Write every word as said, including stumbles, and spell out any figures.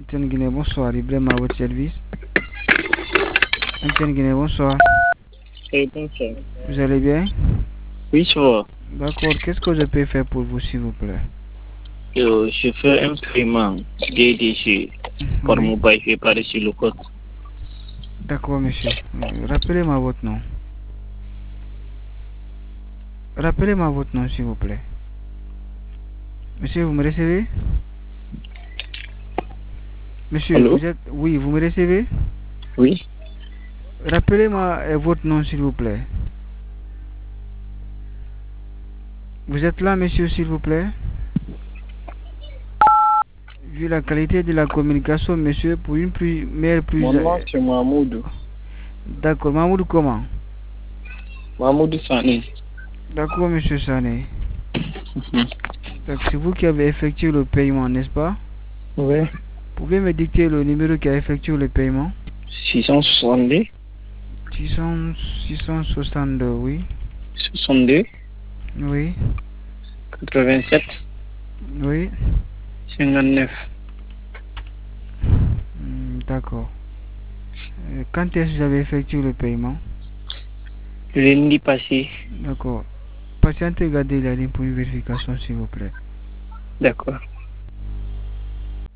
Antenne Guinée, bonsoir. Ibrahim à votre service. Antenne Guinée, bonsoir. Et bonsoir. Vous allez bien? Oui, ça va. D'accord. Qu'est-ce que je peux faire pour vous, s'il vous plaît? Euh, je fais un paiement D D C par Oui. mobile et par sur le code. D'accord, monsieur. Euh, Rappelez-moi votre nom. Rappelez-moi votre nom, s'il vous plaît. Monsieur, vous me recevez? Monsieur, Allô? vous êtes... Oui, vous me recevez? Oui. Rappelez-moi euh, votre nom, s'il vous plaît. Vous êtes là, monsieur, s'il vous plaît? Vu la qualité de la communication, monsieur, pour une plus meilleure Mon plus... nom, c'est Mahmoud. D'accord, Mahmoud comment? Mahmoud Sani. D'accord, monsieur Sané. Mhm. Donc, c'est vous qui avez effectué le paiement, n'est-ce pas? Oui. Pouvez me dicter le numéro qui a effectué le paiement? six cent soixante-deux. six cents, six cent soixante-deux, oui. soixante-deux. Oui, quatre-vingt-sept. oui. cinquante-neuf. Hmm, d'accord. Euh, Quand est-ce que vous avez effectué le paiement? Lundi passé. D'accord. Patientez, gardez la ligne pour une vérification, s'il vous plaît. D'accord.